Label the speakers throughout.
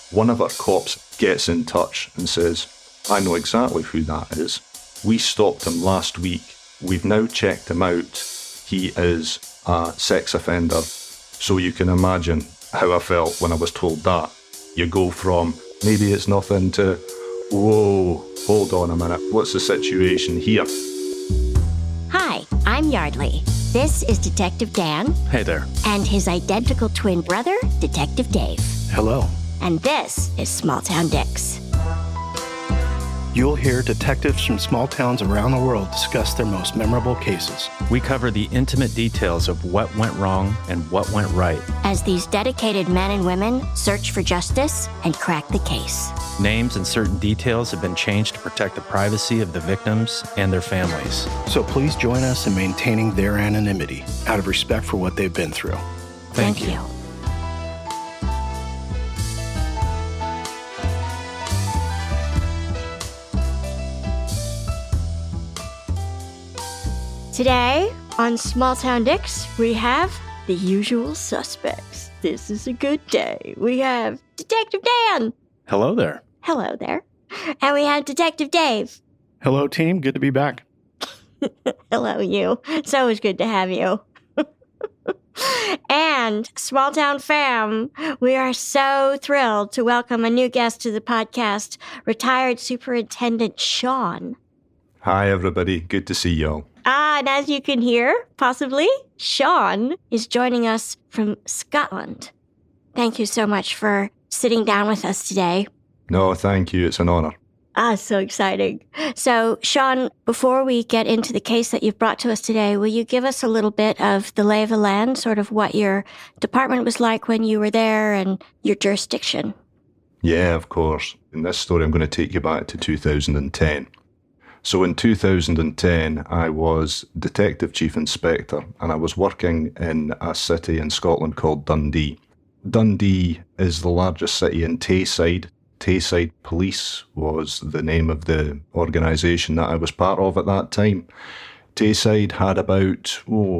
Speaker 1: One of our cops gets in touch and says, I know exactly who that is. We stopped him last week. We've now checked him out. He is a sex offender. So you can imagine how I felt when I was told that. You go from, maybe it's nothing, to, whoa, hold on a minute. What's the situation here?
Speaker 2: Hi, I'm Yardley. This is Detective Dan.
Speaker 3: Hey there.
Speaker 2: And his identical twin brother, Detective Dave.
Speaker 3: Hello.
Speaker 2: And this is Small Town Dicks.
Speaker 3: You'll hear detectives from small towns around the world discuss their most memorable cases.
Speaker 4: We cover the intimate details of what went wrong and what went right.
Speaker 2: As these dedicated men and women search for justice and crack the case.
Speaker 4: Names and certain details have been changed to protect the privacy of the victims and their families.
Speaker 3: So please join us in maintaining their anonymity out of respect for what they've been through.
Speaker 2: Thank you. Today, on Small Town Dicks, we have the usual suspects. This is a good day. We have Detective Dan.
Speaker 3: Hello there.
Speaker 2: Hello there. And we have Detective Dave.
Speaker 3: Hello, team. Good to be back.
Speaker 2: Hello, you. It's always good to have you. And Small Town Fam, we are so thrilled to welcome a new guest to the podcast, retired Superintendent Sean.
Speaker 1: Hi, everybody. Good to see y'all.
Speaker 2: And as you can hear, possibly, Sean is joining us from Scotland. Thank you so much for sitting down with us today.
Speaker 1: No, thank you. It's an honor.
Speaker 2: So exciting. So, Sean, before we get into the case that you've brought to us today, will you give us a little bit of the lay of the land, sort of what your department was like when you were there and your jurisdiction?
Speaker 1: Yeah, of course. In this story, I'm going to take you back to 2010. So in 2010, I was Detective Chief Inspector, and I was working in a city in Scotland called Dundee. Dundee is the largest city in Tayside. Tayside Police was the name of the organisation that I was part of at that time. Tayside had about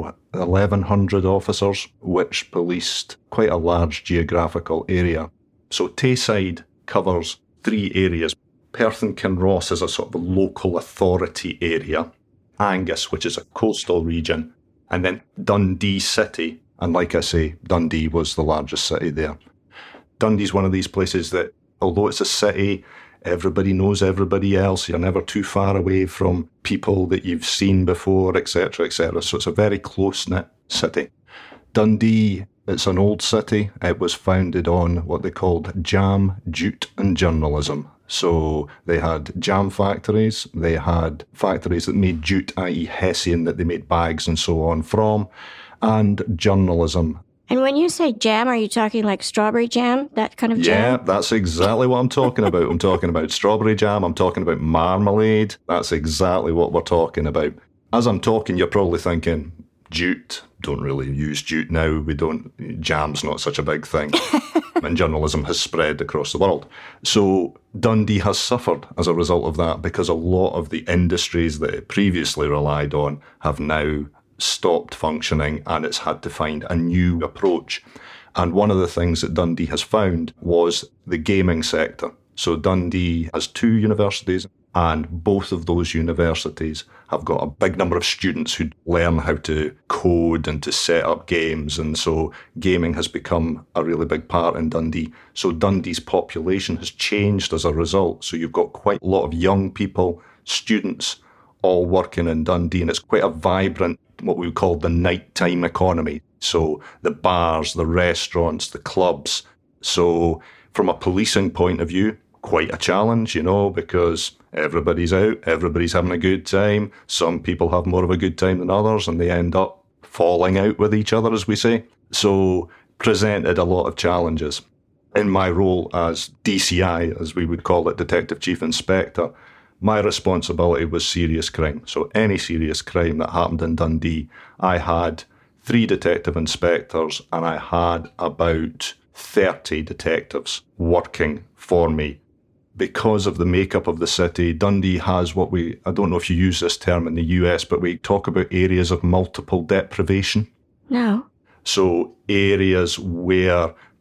Speaker 1: 1,100 officers, which policed quite a large geographical area. So Tayside covers 3 areas. Perth and Kinross is a sort of a local authority area, Angus, which is a coastal region, and then Dundee City. And like I say, Dundee was the largest city there. Dundee's one of these places that, although it's a city, everybody knows everybody else. You're never too far away from people that you've seen before, etc., etc. So it's a very close-knit city. Dundee, it's an old city. It was founded on what they called jam, jute and journalism. So they had jam factories, they had factories that made jute, i.e. hessian, that they made bags and so on from, and journalism.
Speaker 2: And when you say jam, are you talking like strawberry jam, that kind of jam?
Speaker 1: Yeah, that's exactly what I'm talking about. I'm talking about strawberry jam, I'm talking about marmalade. That's exactly what we're talking about. As I'm talking, you're probably thinking, jute, don't really use jute now. Jam's not such a big thing. And journalism has spread across the world. So Dundee has suffered as a result of that because a lot of the industries that it previously relied on have now stopped functioning, and it's had to find a new approach. And one of the things that Dundee has found was the gaming sector. So Dundee has 2 universities, and both of those universities have got a big number of students who learn how to code and to set up games. And so gaming has become a really big part in Dundee. So Dundee's population has changed as a result. So you've got quite a lot of young people, students, all working in Dundee. And it's quite a vibrant, what we would call the nighttime economy. So the bars, the restaurants, the clubs. So from a policing point of view, quite a challenge, because everybody's out, everybody's having a good time. Some people have more of a good time than others, and they end up falling out with each other, as we say. So presented a lot of challenges. In my role as DCI, as we would call it, Detective Chief Inspector, my responsibility was serious crime. So any serious crime that happened in Dundee, I had 3 detective inspectors, and I had about 30 detectives working for me. Because of the makeup of the city, Dundee has I don't know if you use this term in the US, but we talk about areas of multiple deprivation.
Speaker 2: No.
Speaker 1: So areas where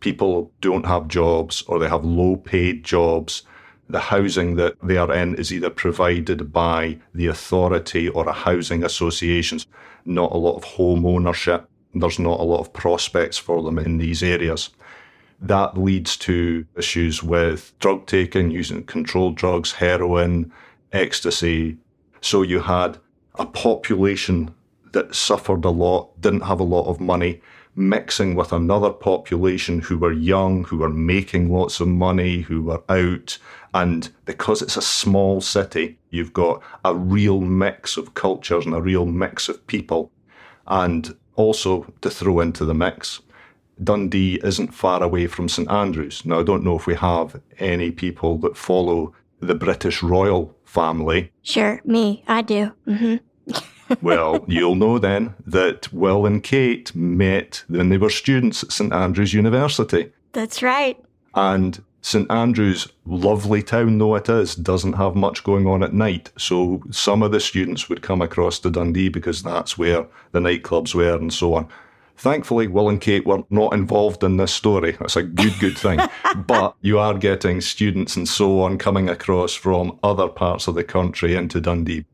Speaker 1: people don't have jobs or they have low-paid jobs. The housing that they are in is either provided by the authority or a housing association. Not a lot of home ownership. There's not a lot of prospects for them in these areas. That leads to issues with drug taking, using controlled drugs, heroin, ecstasy. So you had a population that suffered a lot, didn't have a lot of money, mixing with another population who were young, who were making lots of money, who were out. And because it's a small city, you've got a real mix of cultures and a real mix of people. And also, to throw into the mix, Dundee isn't far away from St Andrews. Now, I don't know if we have any people that follow the British royal family.
Speaker 2: Sure, me. I do. Mm-hmm.
Speaker 1: Well, you'll know then that Will and Kate met when they were students at St Andrews University.
Speaker 2: That's right.
Speaker 1: And St Andrews, lovely town though it is, doesn't have much going on at night. So some of the students would come across to Dundee because that's where the nightclubs were and so on. Thankfully, Will and Kate were not involved in this story. That's a good thing. But you are getting students and so on coming across from other parts of the country into Dundee.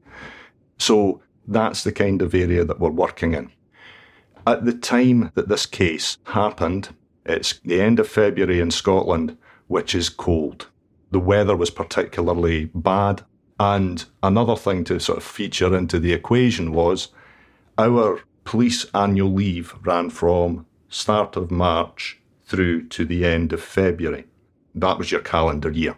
Speaker 1: So that's the kind of area that we're working in. At the time that this case happened, it's the end of February in Scotland, which is cold. The weather was particularly bad. And another thing to sort of feature into the equation was our police annual leave ran from start of March through to the end of February. That was your calendar year.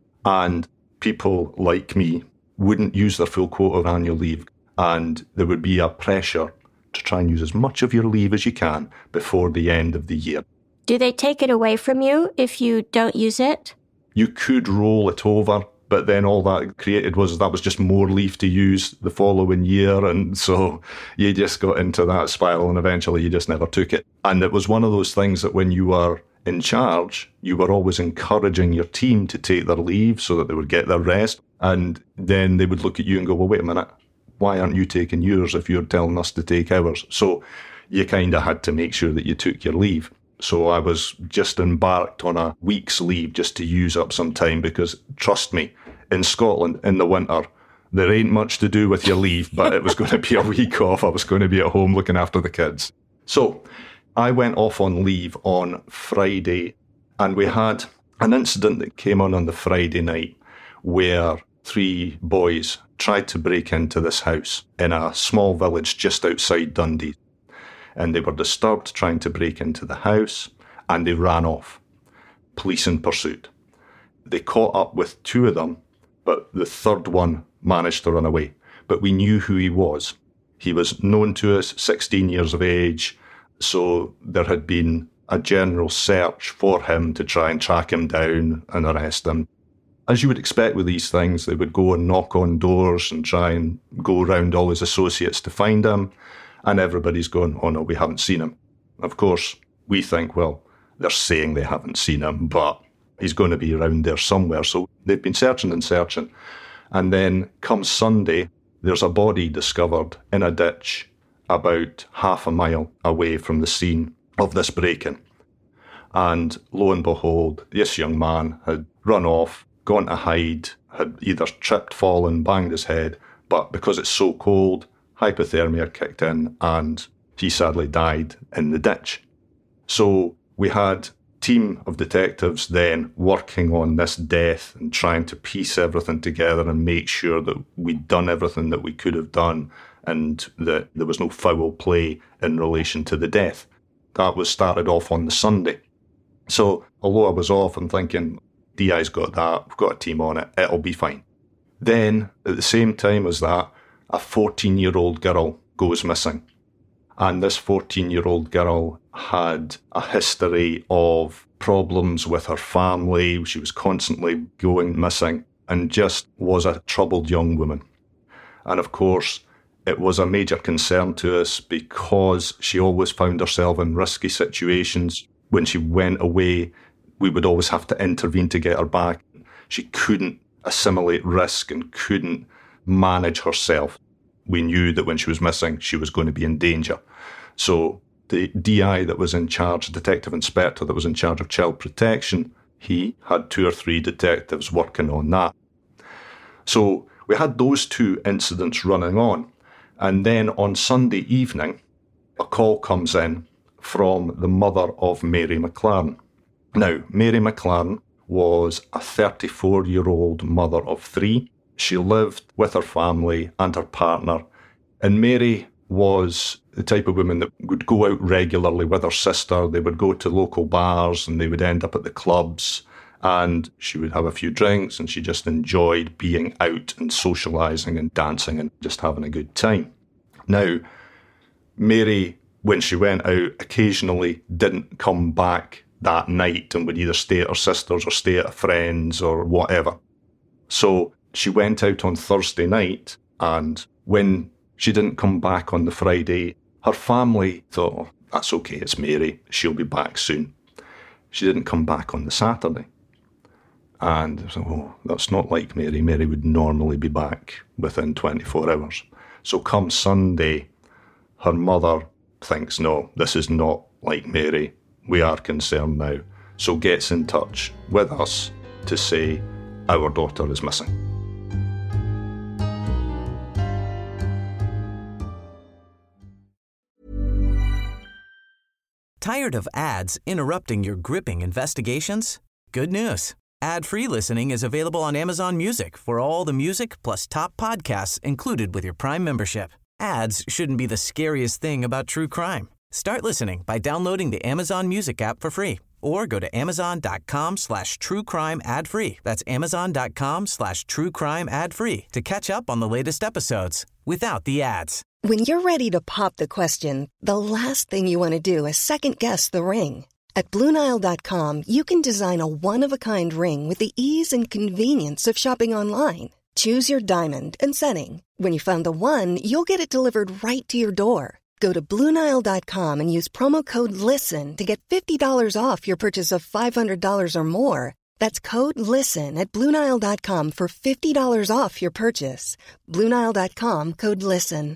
Speaker 1: And people like me wouldn't use their full quota of annual leave. And there would be a pressure to try and use as much of your leave as you can before the end of the year.
Speaker 2: Do they take it away from you if you don't use it?
Speaker 1: You could roll it over, but then all that created was just more leave to use the following year. And so you just got into that spiral and eventually you just never took it. And it was one of those things that when you were in charge, you were always encouraging your team to take their leave so that they would get their rest. And then they would look at you and go, well, wait a minute, why aren't you taking yours if you're telling us to take ours? So you kind of had to make sure that you took your leave. So I was just embarked on a week's leave just to use up some time because, trust me, in Scotland, in the winter, there ain't much to do with your leave, but it was going to be a week off. I was going to be at home looking after the kids. So I went off on leave on Friday, and we had an incident that came on the Friday night where 3 boys tried to break into this house in a small village just outside Dundee. And they were disturbed trying to break into the house, and they ran off. Police in pursuit. They caught up with 2 of them, but the 3rd one managed to run away. But we knew who he was. He was known to us, 16 years of age, so there had been a general search for him to try and track him down and arrest him. As you would expect with these things, they would go and knock on doors and try and go around all his associates to find him. And everybody's going, oh no, we haven't seen him. Of course, we think, well, they're saying they haven't seen him, but he's going to be around there somewhere. So they've been searching and searching. And then come Sunday, there's a body discovered in a ditch about half a mile away from the scene of this break-in. And lo and behold, this young man had run off, gone to hide, had either tripped, fallen, banged his head, but because it's so cold, hypothermia kicked in and he sadly died in the ditch. So we had a team of detectives then working on this death and trying to piece everything together and make sure that we'd done everything that we could have done and that there was no foul play in relation to the death. That was started off on the Sunday. So although I was off and thinking, DI's got that, we've got a team on it, it'll be fine. Then at the same time as that, a 14-year-old girl goes missing. And this 14-year-old girl had a history of problems with her family. She was constantly going missing and just was a troubled young woman. And of course, it was a major concern to us because she always found herself in risky situations. When she went away, we would always have to intervene to get her back. She couldn't assimilate risk and couldn't manage herself. We knew that when she was missing, she was going to be in danger. So the DI that was in charge, detective inspector that was in charge of child protection, he had 2 or 3 detectives working on that. So we had those 2 incidents running on. And then on Sunday evening, a call comes in from the mother of Mary McLaren. Now, Mary McLaren was a 34-year-old mother of 3. She lived with her family and her partner. And Mary was the type of woman that would go out regularly with her sister. They would go to local bars and they would end up at the clubs. And she would have a few drinks and she just enjoyed being out and socialising and dancing and just having a good time. Now, Mary, when she went out, occasionally didn't come back that night and would either stay at her sister's or stay at a friend's or whatever. So she went out on Thursday night, and when she didn't come back on the Friday, her family thought, oh, that's okay, it's Mary, she'll be back soon. She didn't come back on the Saturday. And so, oh, that's not like Mary. Mary would normally be back within 24 hours. So come Sunday, her mother thinks, no, this is not like Mary. We are concerned now. So gets in touch with us to say our daughter is missing.
Speaker 5: Tired of ads interrupting your gripping investigations? Good news. Ad-free listening is available on Amazon Music for all the music plus top podcasts included with your Prime membership. Ads shouldn't be the scariest thing about true crime. Start listening by downloading the Amazon Music app for free or go to amazon.com/truecrime ad-free. That's amazon.com/truecrime ad-free to catch up on the latest episodes without the ads.
Speaker 6: When you're ready to pop the question, the last thing you want to do is second-guess the ring. At BlueNile.com, you can design a one-of-a-kind ring with the ease and convenience of shopping online. Choose your diamond and setting. When you find the one, you'll get it delivered right to your door. Go to BlueNile.com and use promo code LISTEN to get $50 off your purchase of $500 or more. That's code LISTEN at BlueNile.com for $50 off your purchase. BlueNile.com, code LISTEN.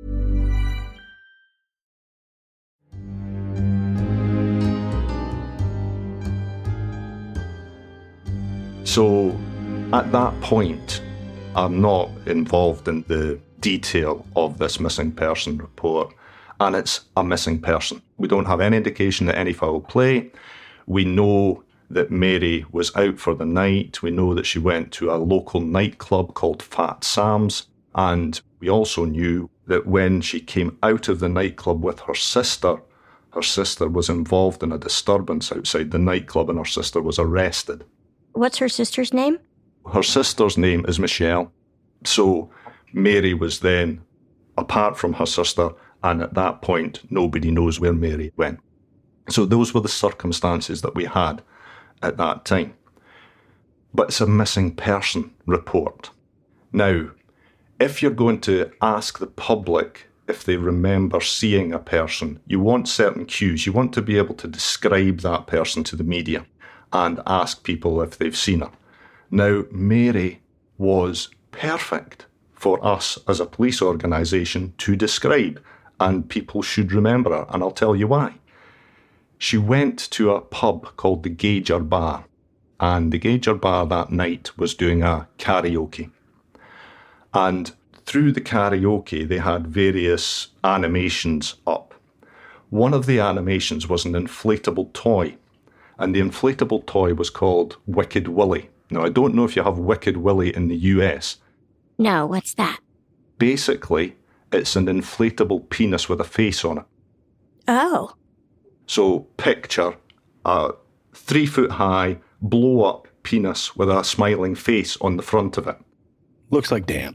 Speaker 1: So at that point, I'm not involved in the detail of this missing person report, and it's a missing person. We don't have any indication that any foul play. We know that Mary was out for the night. We know that she went to a local nightclub called Fat Sam's, and we also knew that when she came out of the nightclub with her sister was involved in a disturbance outside the nightclub and her sister was arrested.
Speaker 2: What's her sister's name?
Speaker 1: Her sister's name is Michelle. So Mary was then apart from her sister, and at that point, nobody knows where Mary went. So those were the circumstances that we had at that time. But it's a missing person report. Now, if you're going to ask the public if they remember seeing a person, you want certain cues. You want to be able to describe that person to the media and ask people if they've seen her. Now, Mary was perfect for us as a police organisation to describe, and people should remember her, and I'll tell you why. She went to a pub called the Gauger Bar, and the Gauger Bar that night was doing a karaoke. And through the karaoke, they had various animations up. One of the animations was an inflatable toy, and the inflatable toy was called Wicked Willie. Now, I don't know if you have Wicked Willie in the US.
Speaker 2: No, what's that?
Speaker 1: Basically, it's an inflatable penis with a face on it.
Speaker 2: Oh.
Speaker 1: So picture a 3-foot-high, blow-up penis with a smiling face on the front of it.
Speaker 3: Looks like Dan.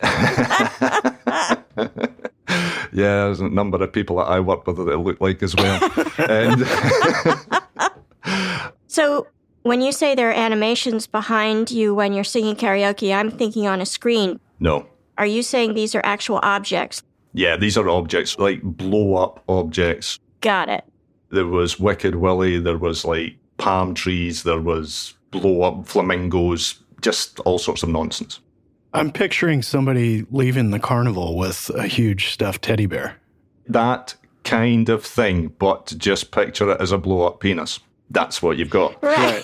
Speaker 1: Yeah, there's a number of people that I work with that it look like as well. And
Speaker 2: So when you say there are animations behind you when you're singing karaoke, I'm thinking on a screen.
Speaker 1: No.
Speaker 2: Are you saying these are actual objects?
Speaker 1: Yeah, these are objects, like blow-up objects.
Speaker 2: Got it.
Speaker 1: There was Wicked Willie, there was like palm trees, there was blow-up flamingos, just all sorts of nonsense.
Speaker 3: I'm picturing somebody leaving the carnival with a huge stuffed teddy bear.
Speaker 1: That kind of thing, but just picture it as a blow-up penis. That's what you've got.
Speaker 2: Right.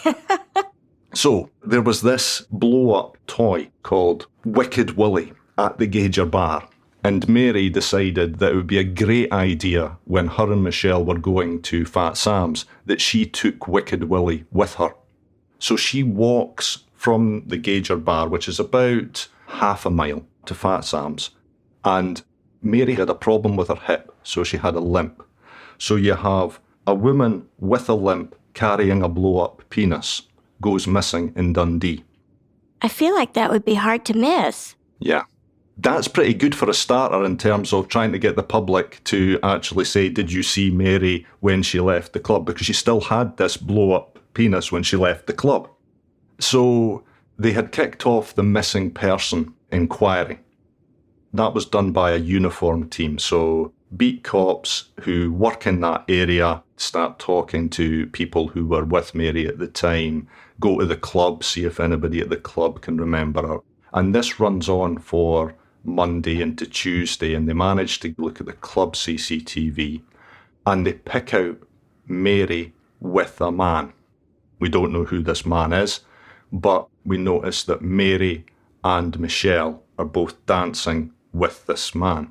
Speaker 1: So there was this blow-up toy called Wicked Willie at the Gauger bar. And Mary decided that it would be a great idea when her and Michelle were going to Fat Sam's that she took Wicked Willie with her. So she walks from the Gauger bar, which is about half a mile, to Fat Sam's. And Mary had a problem with her hip, so she had a limp. So you have a woman with a limp carrying a blow-up penis goes missing in Dundee.
Speaker 2: I feel like that would be hard to miss.
Speaker 1: Yeah. That's pretty good for a starter in terms of trying to get the public to actually say, did you see Mary when she left the club? Because she still had this blow-up penis when she left the club. So they had kicked off the missing person inquiry. That was done by a uniformed team. So beat cops who work in that area start talking to people who were with Mary at the time, go to the club, see if anybody at the club can remember her. And this runs on for Monday into Tuesday, and they manage to look at the club CCTV and they pick out Mary with a man. We don't know who this man is, but we notice that Mary and Michelle are both dancing with this man.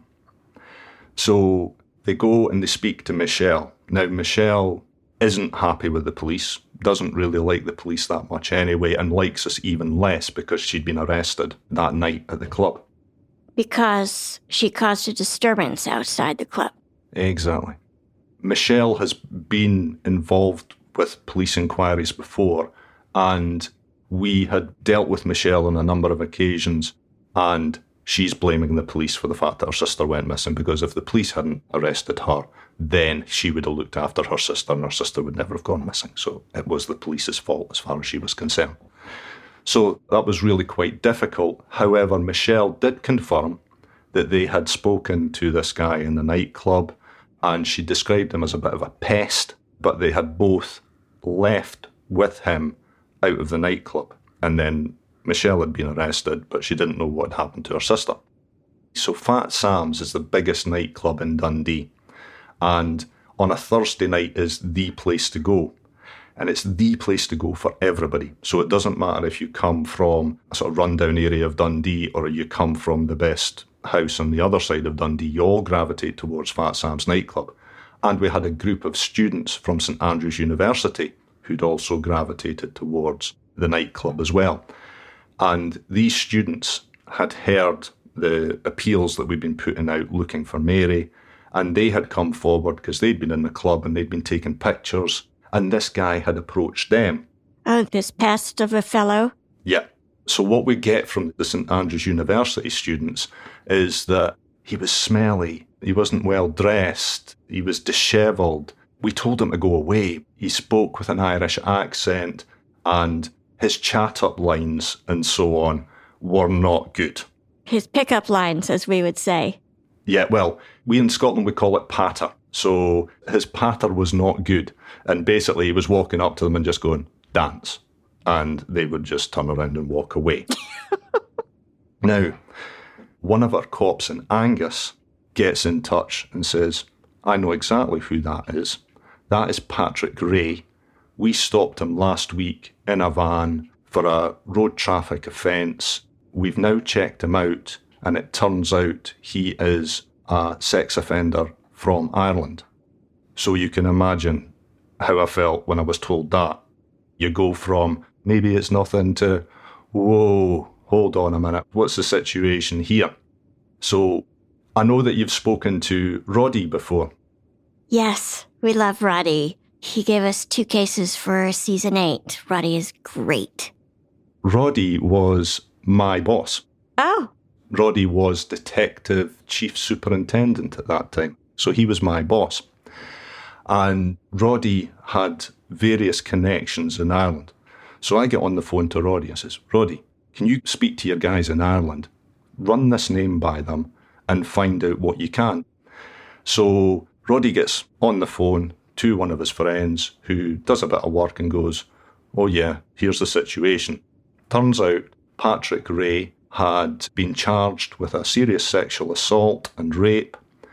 Speaker 1: So they go and they speak to Michelle. Now, Michelle isn't happy with the police, doesn't really like the police that much anyway, and likes us even less because she'd been arrested that night at the club.
Speaker 2: Because she caused a disturbance outside the club.
Speaker 1: Exactly. Michelle has been involved with police inquiries before, and we had dealt with Michelle on a number of occasions, and she's blaming the police for the fact that her sister went missing, because if the police hadn't arrested her, then she would have looked after her sister and her sister would never have gone missing. So it was the police's fault as far as she was concerned. So that was really quite difficult. However, Michelle did confirm that they had spoken to this guy in the nightclub, and she described him as a bit of a pest, but they had both left with him out of the nightclub. And then Michelle had been arrested, but she didn't know what had happened to her sister. So Fat Sam's is the biggest nightclub in Dundee, and on a Thursday night is the place to go. And it's the place to go for everybody. So it doesn't matter if you come from a sort of rundown area of Dundee or you come from the best house on the other side of Dundee, you all gravitate towards Fat Sam's nightclub. And we had a group of students from St Andrews University who'd also gravitated towards the nightclub as well. And these students had heard the appeals that we'd been putting out looking for Mary, and they had come forward because they'd been in the club and they'd been taking pictures, and this guy had approached them.
Speaker 2: Oh, this pest of a fellow?
Speaker 1: Yeah. So what we get from the St Andrews University students is that he was smelly, he wasn't well dressed, he was dishevelled. We told him to go away. He spoke with an Irish accent, and his chat-up lines and so on were not good.
Speaker 2: His pickup lines, as we would say.
Speaker 1: Yeah, well, we in Scotland would call it patter. So his patter was not good. And basically he was walking up to them and just going, dance. And they would just turn around and walk away. Now, one of our cops in Angus gets in touch and says, I know exactly who that is. That is Patrick Ray. We stopped him last week in a van for a road traffic offence. We've now checked him out, and it turns out he is a sex offender from Ireland. So you can imagine how I felt when I was told that. You go from, maybe it's nothing, to, whoa, hold on a minute, what's the situation here? So I know that you've spoken to Roddy before.
Speaker 2: Yes, we love Roddy. He gave us 2 cases for season 8. Roddy is great.
Speaker 1: Roddy was my boss.
Speaker 2: Oh.
Speaker 1: Roddy was detective chief superintendent at that time. So he was my boss. And Roddy had various connections in Ireland. So I get on the phone to Roddy and says, Roddy, can you speak to your guys in Ireland, run this name by them and find out what you can? So Roddy gets on the phone to one of his friends who does a bit of work and goes, oh yeah, here's the situation. Turns out Patrick Ray had been charged with a serious sexual assault and rape.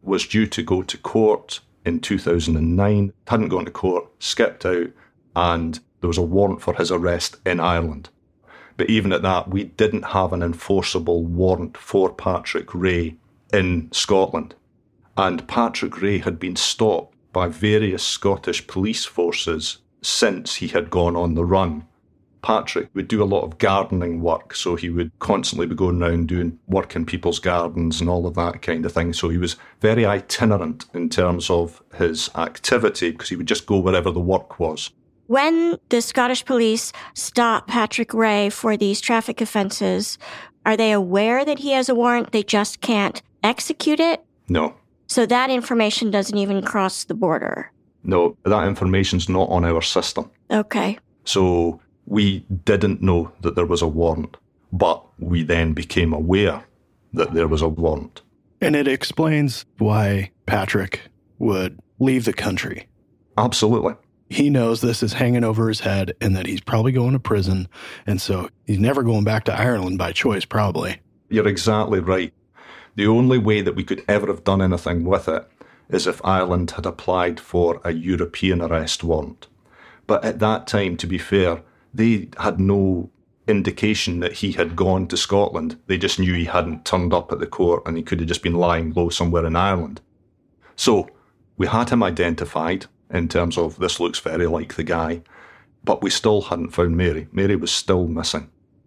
Speaker 1: was due to go to court in 2009, hadn't gone to court, skipped out, and there was a warrant for his arrest in Ireland. But even at that, we didn't have an enforceable warrant for Patrick Ray in Scotland. And Patrick Ray had been stopped by various Scottish police forces since he had gone on the run. Patrick would do a lot of gardening work, so he would constantly be going around doing work in people's gardens and all of that kind of thing. So he was very itinerant in terms of his activity because he would just go wherever the work was.
Speaker 2: When the Scottish police stop Patrick Ray for these traffic offences, are they aware that he has a warrant? They just can't execute it?
Speaker 1: No.
Speaker 2: So that information doesn't even cross the border?
Speaker 1: No, that information's not on our system.
Speaker 2: Okay.
Speaker 1: So we didn't know that there was a warrant, but we then became aware that there was a warrant.
Speaker 3: And it explains why Patrick would leave the country.
Speaker 1: Absolutely.
Speaker 3: He knows this is hanging over his head and that he's probably going to prison, and so he's never going back to Ireland by choice, probably.
Speaker 1: You're exactly right. The only way that we could ever have done anything with it is if Ireland had applied for a European arrest warrant. But at that time, to be fair, they had no indication that he had gone to Scotland. They just knew he hadn't turned up at the court and he could have just been lying low somewhere in Ireland. So we had him identified in terms of this looks very like the guy, but we still hadn't found Mary. Mary was still missing.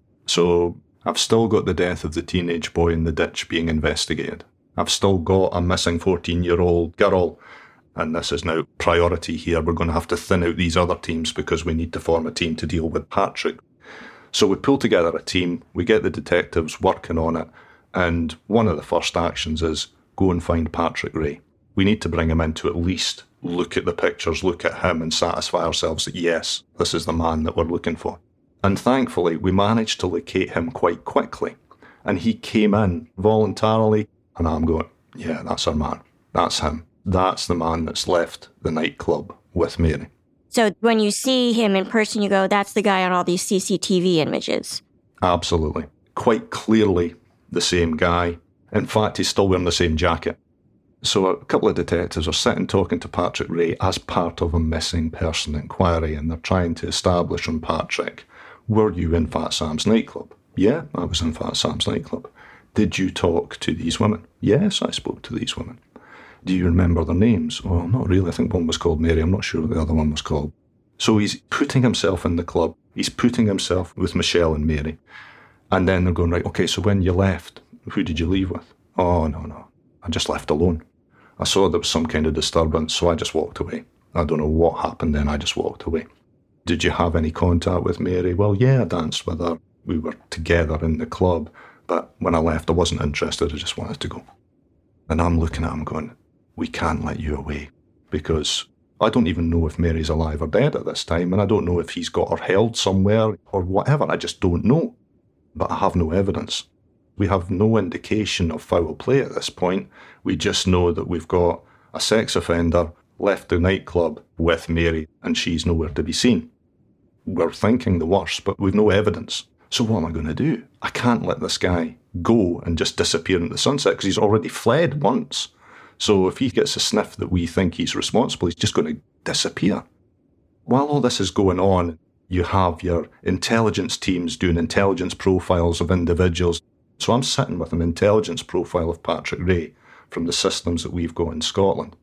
Speaker 1: So I've still got the death of the teenage boy in the ditch being investigated. I've still got a missing 14-year-old girl, and this is now priority here. We're going to have to thin out these other teams because we need to form a team to deal with Patrick. So we pull together a team, we get the detectives working on it, and one of the first actions is go and find Patrick Ray. We need to bring him in to at least look at the pictures, look at him and satisfy ourselves that yes, this is the man that we're looking for. And thankfully, we managed to locate him quite quickly. And he came in voluntarily, and I'm going, yeah, that's our man. That's him. That's the man that's left the nightclub with Mary.
Speaker 2: So when you see him in person, you go, that's the guy on all these CCTV images.
Speaker 1: Absolutely. Quite clearly the same guy. In fact, he's still wearing the same jacket. So a couple of detectives are sitting talking to Patrick Ray as part of a missing person inquiry, and they're trying to establish on Patrick, were you in Fat Sam's nightclub? Yeah, I was in Fat Sam's nightclub. Did you talk to these women? Yes, I spoke to these women. Do you remember their names? Oh, not really. I think one was called Mary. I'm not sure what the other one was called. So he's putting himself in the club. He's putting himself with Michelle and Mary. And then they're going, right, okay, so when you left, who did you leave with? Oh, no. I just left alone. I saw there was some kind of disturbance, so I just walked away. I don't know what happened then. I just walked away. Did you have any contact with Mary? Well, yeah, I danced with her. We were together in the club. But when I left, I wasn't interested. I just wanted to go. And I'm looking at him going, we can't let you away, because I don't even know if Mary's alive or dead at this time, and I don't know if he's got her held somewhere or whatever. I just don't know. But I have no evidence. We have no indication of foul play at this point. We just know that we've got a sex offender left the nightclub with Mary, and she's nowhere to be seen. We're thinking the worst, but we've no evidence. So what am I going to do? I can't let this guy go and just disappear into the sunset because he's already fled once. So if he gets a sniff that we think he's responsible, he's just going to disappear. While all this is going on, you have your intelligence teams doing intelligence profiles of individuals. So I'm sitting with an intelligence profile of Patrick Ray from the systems that we've got in Scotland.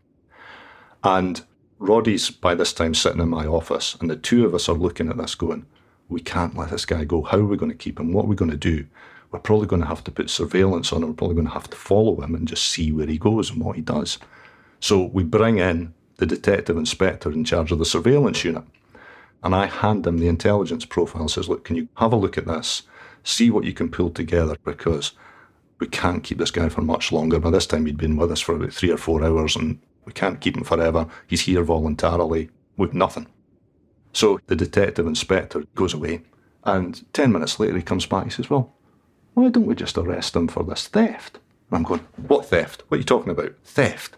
Speaker 1: And Roddy's by this time sitting in my office, and the two of us are looking at this going, we can't let this guy go. How are we going to keep him? What are we going to do? We're probably going to have to put surveillance on him. We're probably going to have to follow him and just see where he goes and what he does. So we bring in the detective inspector in charge of the surveillance unit. And I hand him the intelligence profile and says, look, can you have a look at this? See what you can pull together, because we can't keep this guy for much longer. By this time, he'd been with us for about 3 or 4 hours, and we can't keep him forever. He's here voluntarily with nothing. So the detective inspector goes away, and 10 minutes later he comes back. He says, well, why don't we just arrest him for this theft? And I'm going, what theft? What are you talking about? Theft.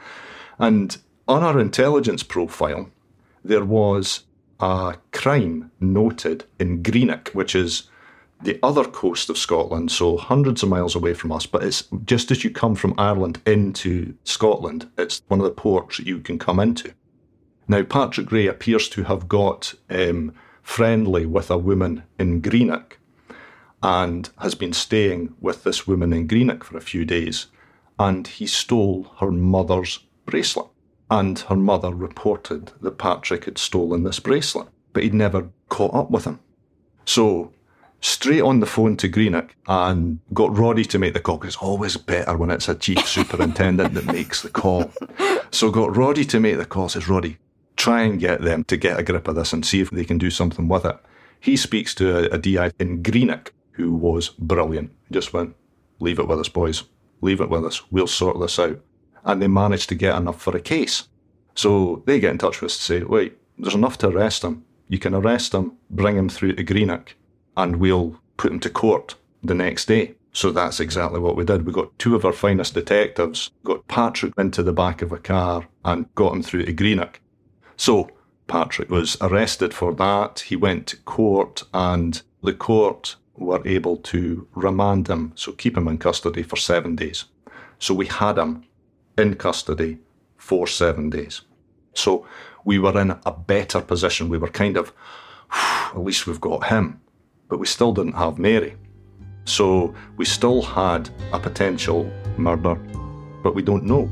Speaker 1: And on our intelligence profile, there was a crime noted in Greenock, which is the other coast of Scotland, so hundreds of miles away from us, but it's just as you come from Ireland into Scotland, it's one of the ports that you can come into. Now, Patrick Ray appears to have got friendly with a woman in Greenock and has been staying with this woman in Greenock for a few days, and he stole her mother's bracelet. And her mother reported that Patrick had stolen this bracelet, but he'd never caught up with him. So, straight on the phone to Greenock and got Roddy to make the call, because it's always better when it's a chief superintendent that makes the call. So got Roddy to make the call, says, Roddy, try and get them to get a grip of this and see if they can do something with it. He speaks to a DI in Greenock who was brilliant. He just went, leave it with us, boys. Leave it with us. We'll sort this out. And they managed to get enough for a case. So they get in touch with us to say, wait, there's enough to arrest him. You can arrest him, bring him through to Greenock, and we'll put him to court the next day. So that's exactly what we did. We got two of our finest detectives, got Patrick into the back of a car and got him through to Greenock. So Patrick was arrested for that. He went to court and the court were able to remand him, so keep him in custody for 7 days. So we had him in custody for 7 days. So we were in a better position. We were kind of, at least we've got him, but we still didn't have Mary. So we still had a potential murder, but we don't know.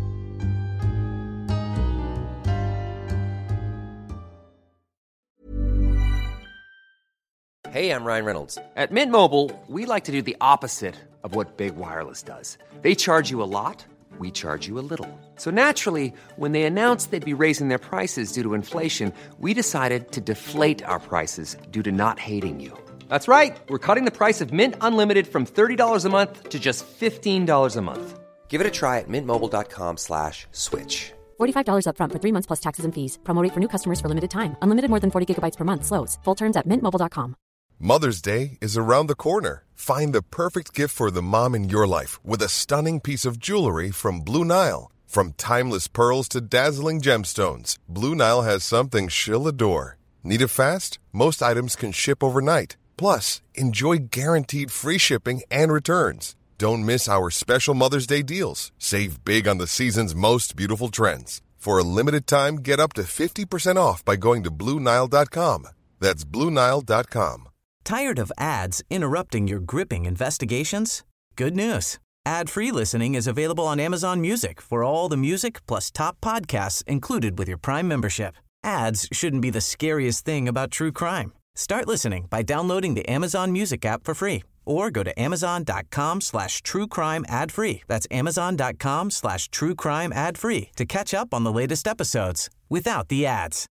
Speaker 7: Hey, I'm Ryan Reynolds. At Mint Mobile, we like to do the opposite of what Big Wireless does. They charge you a lot. We charge you a little. So naturally, when they announced they'd be raising their prices due to inflation, we decided to deflate our prices due to not hating you. That's right. We're cutting the price of Mint Unlimited from $30 a month to just $15 a month. Give it a try at mintmobile.com/switch.
Speaker 8: $45 up front for 3 months plus taxes and fees. Promo rate for new customers for limited time. Unlimited more than 40 gigabytes per month. Slows full terms at mintmobile.com.
Speaker 9: Mother's Day is around the corner. Find the perfect gift for the mom in your life with a stunning piece of jewelry from Blue Nile. From timeless pearls to dazzling gemstones, Blue Nile has something she'll adore. Need it fast? Most items can ship overnight. Plus, enjoy guaranteed free shipping and returns. Don't miss our special Mother's Day deals. Save big on the season's most beautiful trends. For a limited time, get up to 50% off by going to BlueNile.com. That's BlueNile.com.
Speaker 5: Tired of ads interrupting your gripping investigations? Good news. Ad-free listening is available on Amazon Music for all the music plus top podcasts included with your Prime membership. Ads shouldn't be the scariest thing about true crime. Start listening by downloading the Amazon Music app for free or go to amazon.com/truecrime ad-free. That's amazon.com/truecrime ad-free to catch up on the latest episodes without the ads.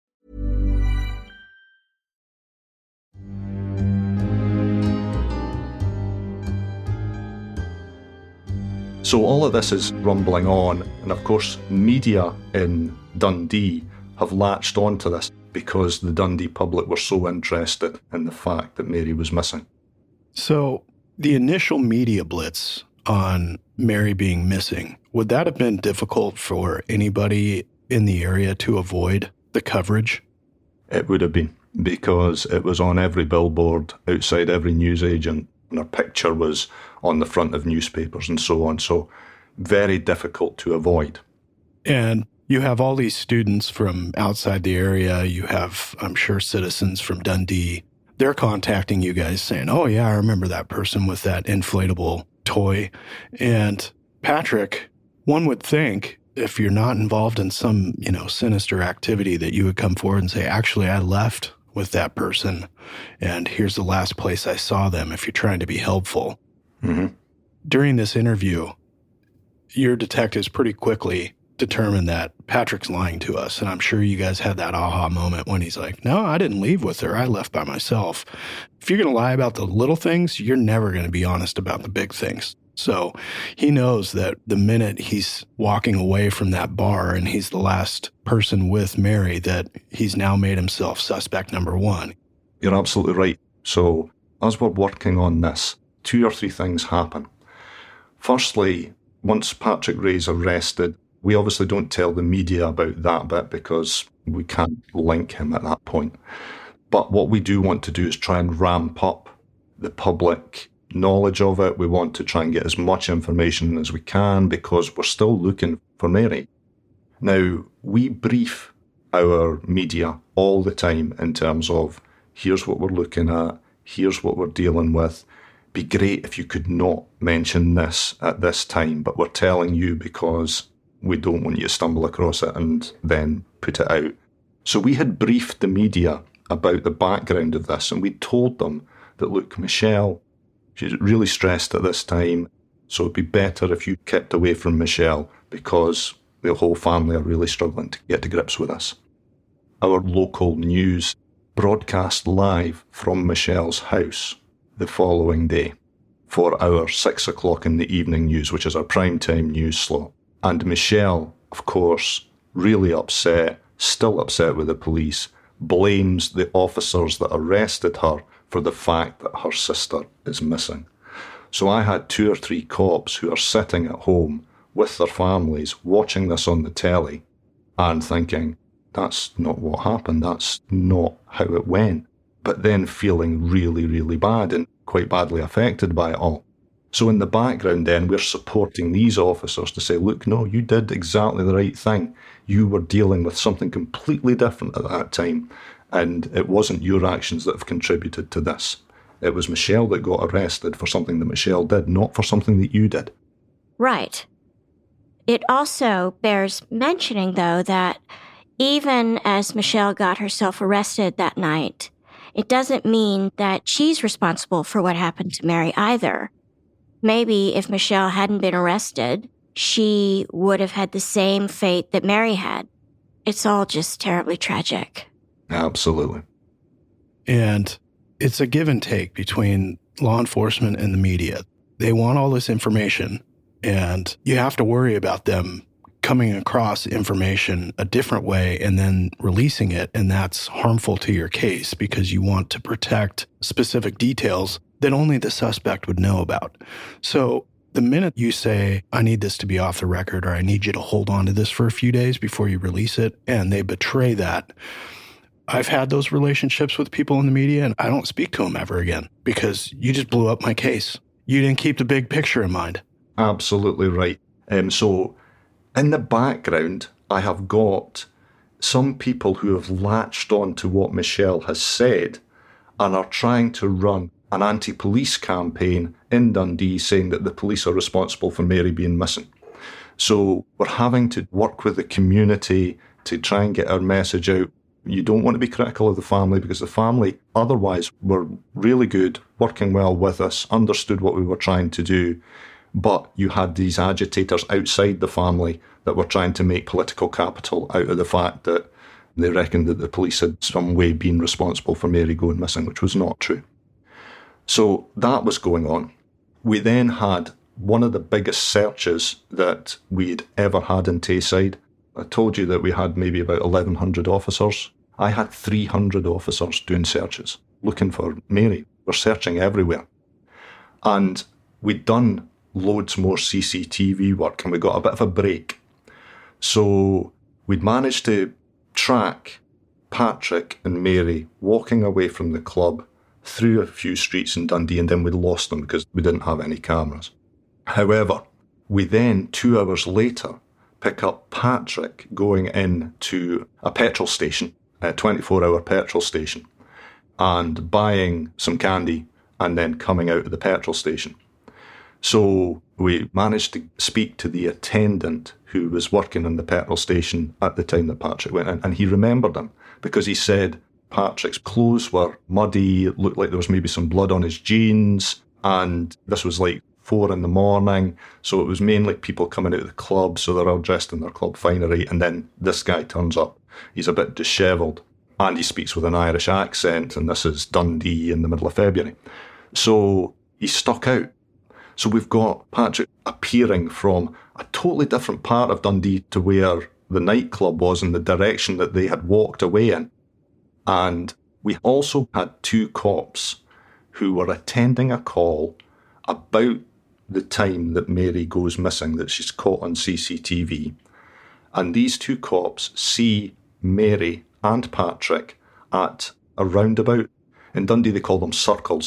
Speaker 1: So all of this is rumbling on, and of course media in Dundee have latched onto this because the Dundee public were so interested in the fact that Mary was missing.
Speaker 3: So the initial media blitz on Mary being missing, would that have been difficult for anybody in the area to avoid the coverage?
Speaker 1: It would have been, because it was on every billboard, outside every newsagent, and her picture was on the front of newspapers and so on. So very difficult to avoid.
Speaker 3: And you have all these students from outside the area. You have, I'm sure, citizens from Dundee. They're contacting you guys saying, oh, yeah, I remember that person with that inflatable toy. And Patrick, one would think if you're not involved in some, sinister activity that you would come forward and say, actually, I left with that person, and here's the last place I saw them, if you're trying to be helpful.
Speaker 1: Mm-hmm.
Speaker 3: During this interview, your detectives pretty quickly determined that Patrick's lying to us, and I'm sure you guys had that aha moment when he's like, no, I didn't leave with her. I left by myself. If you're going to lie about the little things, you're never going to be honest about the big things. So he knows that the minute he's walking away from that bar and he's the last person with Mary, that he's now made himself suspect number one.
Speaker 1: You're absolutely right. So as we're working on this, 2 or 3 things happen. Firstly, once Patrick Ray's arrested, we obviously don't tell the media about that bit because we can't link him at that point. But what we do want to do is try and ramp up the public knowledge of it. We want to try and get as much information as we can because we're still looking for Mary. Now, we brief our media all the time in terms of, here's what we're looking at, here's what we're dealing with. Be great if you could not mention this at this time, but we're telling you because we don't want you to stumble across it and then put it out. So we had briefed the media about the background of this, and we told them that, look, Michelle, she's really stressed at this time, so it'd be better if you kept away from Michelle because the whole family are really struggling to get to grips with this. Our local news broadcast live from Michelle's house the following day for our 6 o'clock in the evening news, which is our primetime news slot. And Michelle, of course, really upset, still upset with the police, blames the officers that arrested her for the fact that her sister is missing. So I had 2 or 3 cops who are sitting at home with their families watching this on the telly and thinking, that's not what happened, that's not how it went, but then feeling really, really bad and quite badly affected by it all. So in the background then, we're supporting these officers to say, look, no, you did exactly the right thing. You were dealing with something completely different at that time, and it wasn't your actions that have contributed to this. It was Michelle that got arrested for something that Michelle did, not for something that you did.
Speaker 2: Right. It also bears mentioning, though, that even as Michelle got herself arrested that night, it doesn't mean that she's responsible for what happened to Mary either. Maybe if Michelle hadn't been arrested, she would have had the same fate that Mary had. It's all just terribly tragic.
Speaker 1: Absolutely.
Speaker 3: And it's a give and take between law enforcement and the media. They want all this information, and you have to worry about them coming across information a different way and then releasing it, and that's harmful to your case because you want to protect specific details that only the suspect would know about. So the minute you say, I need this to be off the record, or I need you to hold on to this for a few days before you release it, and they betray that, I've had those relationships with people in the media, and I don't speak to them ever again because you just blew up my case. You didn't keep the big picture in mind.
Speaker 1: Absolutely right. So in the background, I have got some people who have latched on to what Michelle has said and are trying to run an anti-police campaign in Dundee saying that the police are responsible for Mary being missing. So we're having to work with the community to try and get our message out. You don't want to be critical of the family because the family otherwise were really good, working well with us, understood what we were trying to do. But you had these agitators outside the family that were trying to make political capital out of the fact that they reckoned that the police had some way been responsible for Mary going missing, which was not true. So that was going on. We then had one of the biggest searches that we'd ever had in Tayside. I told you that we had maybe about 1,100 officers. I had 300 officers doing searches, looking for Mary. We're searching everywhere. And we'd done loads more CCTV work and we got a bit of a break. So we'd managed to track Patrick and Mary walking away from the club through a few streets in Dundee, and then we'd lost them because we didn't have any cameras. However, we then, 2 hours later, pick up Patrick going into a petrol station, a 24-hour petrol station, and buying some candy and then coming out of the petrol station. So we managed to speak to the attendant who was working in the petrol station at the time that Patrick went in, and he remembered him because he said Patrick's clothes were muddy, it looked like there was maybe some blood on his jeans, and this was like 4 a.m, so it was mainly people coming out of the club, so they're all dressed in their club finery, and then this guy turns up. He's a bit dishevelled, and he speaks with an Irish accent, and this is Dundee in the middle of February. So he stuck out. So we've got Patrick appearing from a totally different part of Dundee to where the nightclub was in the direction that they had walked away in. And we also had 2 cops who were attending a call about the time that Mary goes missing, that she's caught on CCTV. And these 2 cops see Mary and Patrick at a roundabout. In Dundee, they call them circles.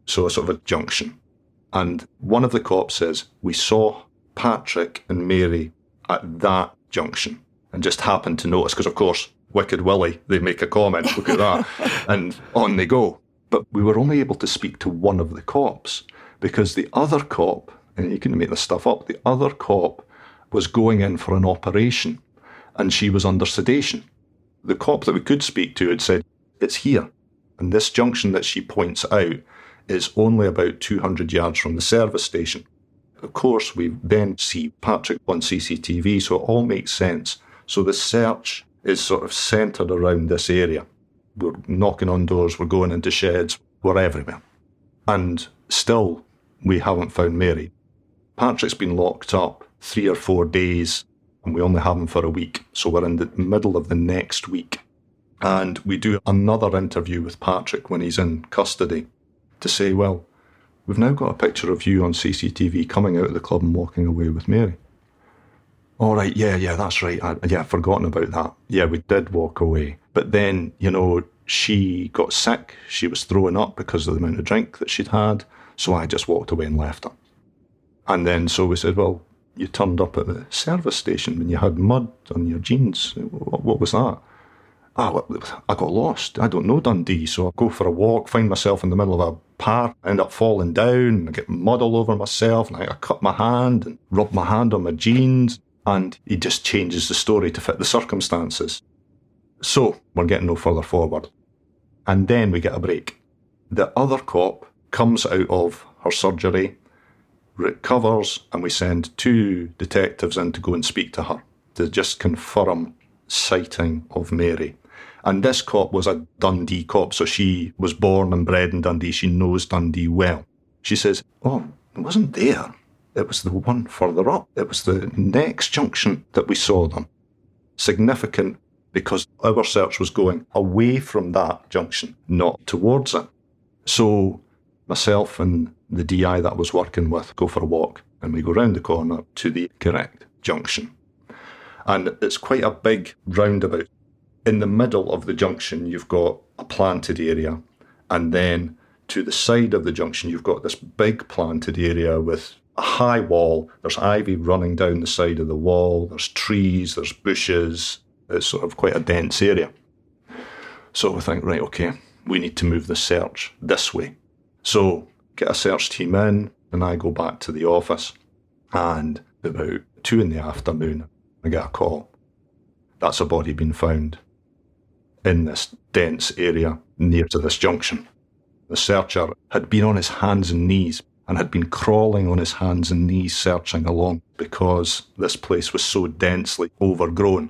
Speaker 1: So a sort of a junction. And one of the cops says, we saw Patrick and Mary at that junction, and just happened to notice, because of course, Wicked Willie, they make a comment, look at that, and on they go. But we were only able to speak to one of the cops, because the other cop, and you can make this stuff up, the other cop was going in for an operation, and she was under sedation. The cop that we could speak to had said, it's here. And this junction that she points out is only about 200 yards from the service station. Of course, we then see Patrick on CCTV, so it all makes sense. So the search is sort of centred around this area. We're knocking on doors, we're going into sheds, we're everywhere. And still, we haven't found Mary. Patrick's been locked up 3 or 4 days, and we only have him for a week. So we're in the middle of the next week. And we do another interview with Patrick when he's in custody to say, well, we've now got a picture of you on CCTV coming out of the club and walking away with Mary. All right, yeah, that's right. I've forgotten about that. Yeah, we did walk away. But then, she got sick. She was throwing up because of the amount of drink that she'd had. So I just walked away and left her. And then so we said, well, you turned up at the service station when you had mud on your jeans. What was that? I got lost. I don't know Dundee, so I go for a walk, find myself in the middle of a park, end up falling down, and I get mud all over myself, and I cut my hand and rub my hand on my jeans, and he just changes the story to fit the circumstances. So we're getting no further forward. And then we get a break. The other cop comes out of her surgery, recovers, and we send 2 detectives in to go and speak to her to just confirm sighting of Mary. And this cop was a Dundee cop, so she was born and bred in Dundee. She knows Dundee well. She says, oh, it wasn't there. It was the one further up. It was the next junction that we saw them. Significant because our search was going away from that junction, not towards it. So myself and the DI that I was working with go for a walk, and we go round the corner to the correct junction. And it's quite a big roundabout. In the middle of the junction, you've got a planted area. And then to the side of the junction, you've got this big planted area with a high wall. There's ivy running down the side of the wall. There's trees, there's bushes. It's sort of quite a dense area. So we think, right, okay, we need to move the search this way. So get a search team in, and I go back to the office. And about 2 PM, I get a call. That's a body being found in this dense area near to this junction. The searcher had been on his hands and knees and had been crawling on his hands and knees searching along because this place was so densely overgrown.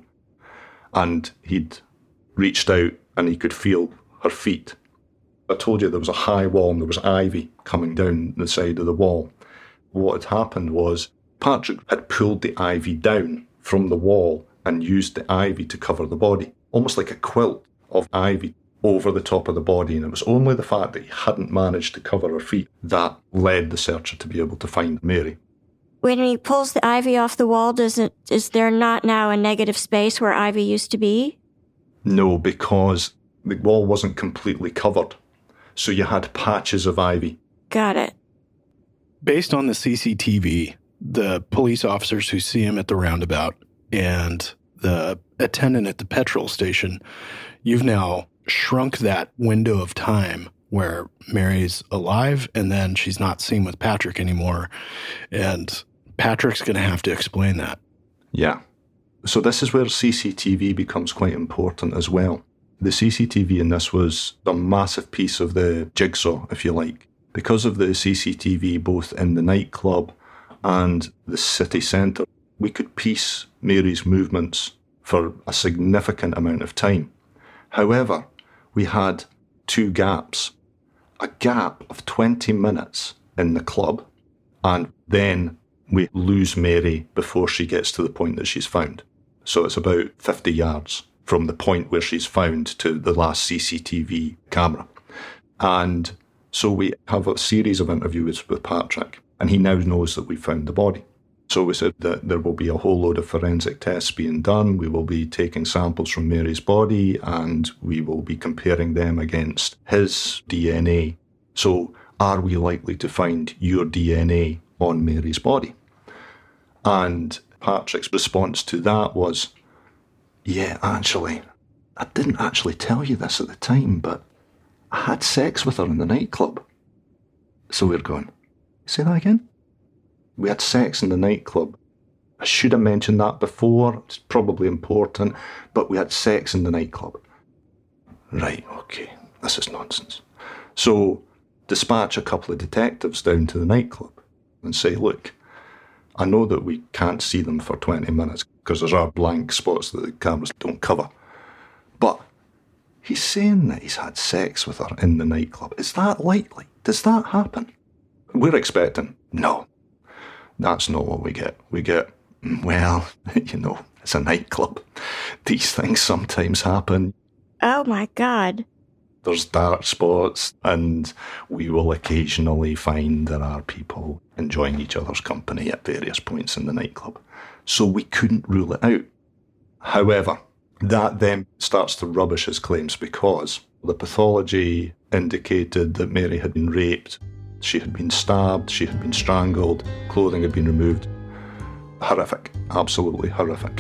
Speaker 1: And he'd reached out and he could feel her feet. I told you there was a high wall and there was ivy coming down the side of the wall. What had happened was Patrick had pulled the ivy down from the wall and used the ivy to cover the body, almost like a quilt of ivy over the top of the body. And it was only the fact that he hadn't managed to cover her feet that led the searcher to be able to find Mary.
Speaker 2: When he pulls the ivy off the wall, is there not now a negative space where ivy used to be?
Speaker 1: No, because the wall wasn't completely covered. So you had patches of ivy.
Speaker 2: Got it.
Speaker 3: Based on the CCTV, the police officers who see him at the roundabout and the attendant at the petrol station, you've now shrunk that window of time where Mary's alive and then she's not seen with Patrick anymore. And Patrick's going to have to explain that.
Speaker 1: Yeah. So this is where CCTV becomes quite important as well. The CCTV in this was a massive piece of the jigsaw, if you like. Because of the CCTV both in the nightclub and the city centre, we could piece Mary's movements for a significant amount of time. However, we had 2 gaps. A gap of 20 minutes in the club, and then we lose Mary before she gets to the point that she's found. So it's about 50 yards from the point where she's found to the last CCTV camera. And so we have a series of interviews with Patrick, and he now knows that we found the body. So we said that there will be a whole load of forensic tests being done. We will be taking samples from Mary's body and we will be comparing them against his DNA. So are we likely to find your DNA on Mary's body? And Patrick's response to that was, yeah, actually, I didn't actually tell you this at the time, but I had sex with her in the nightclub. So we're going, say that again? We had sex in the nightclub. I should have mentioned that before. It's probably important, but we had sex in the nightclub. Right, okay, this is nonsense. So dispatch a couple of detectives down to the nightclub and say, look, I know that we can't see them for 20 minutes because there are blank spots that the cameras don't cover. But he's saying that he's had sex with her in the nightclub. Is that likely? Does that happen? We're expecting, no, that's not what we get. We get, well, it's a nightclub. These things sometimes happen.
Speaker 2: Oh my God.
Speaker 1: There's dark spots, and we will occasionally find there are people enjoying each other's company at various points in the nightclub. So we couldn't rule it out. However, that then starts to rubbish his claims because the pathology indicated that Mary had been raped. She had been stabbed, she had been strangled, clothing had been removed. Horrific, absolutely horrific.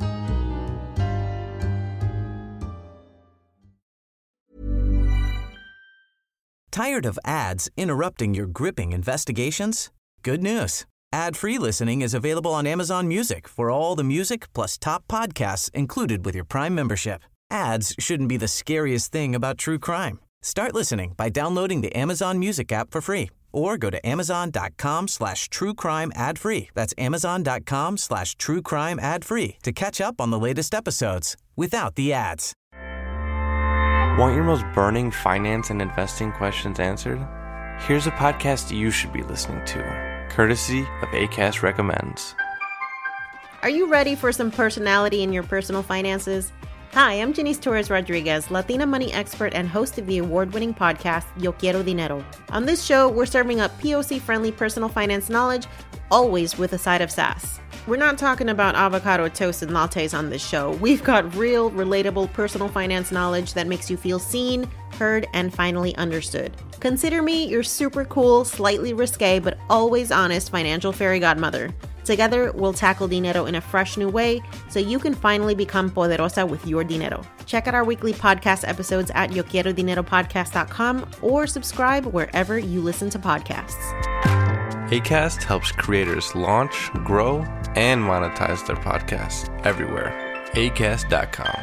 Speaker 5: Tired of ads interrupting your gripping investigations? Good news. Ad-free listening is available on Amazon Music for all the music plus top podcasts included with your Prime membership. Ads shouldn't be the scariest thing about true crime. Start listening by downloading the Amazon Music app for free or go to amazon.com/truecrime ad-free. That's amazon.com/truecrime ad-free to catch up on the latest episodes without the ads.
Speaker 10: Want your most burning finance and investing questions answered? Here's a podcast you should be listening to, courtesy of Acast Recommends.
Speaker 11: Are you ready for some personality in your personal finances? Hi, I'm Janice Torres-Rodriguez, Latina money expert and host of the award-winning podcast, Yo Quiero Dinero. On this show, we're serving up POC-friendly personal finance knowledge, always with a side of sass. We're not talking about avocado toast and lattes on this show. We've got real, relatable personal finance knowledge that makes you feel seen, heard, and finally understood. Consider me your super cool, slightly risque, but always honest financial fairy godmother. Together, we'll tackle dinero in a fresh new way so you can finally become poderosa with your dinero. Check out our weekly podcast episodes at YoQuieroDineroPodcast.com or subscribe wherever you listen to podcasts.
Speaker 10: Acast helps creators launch, grow, and monetize their podcasts everywhere. Acast.com.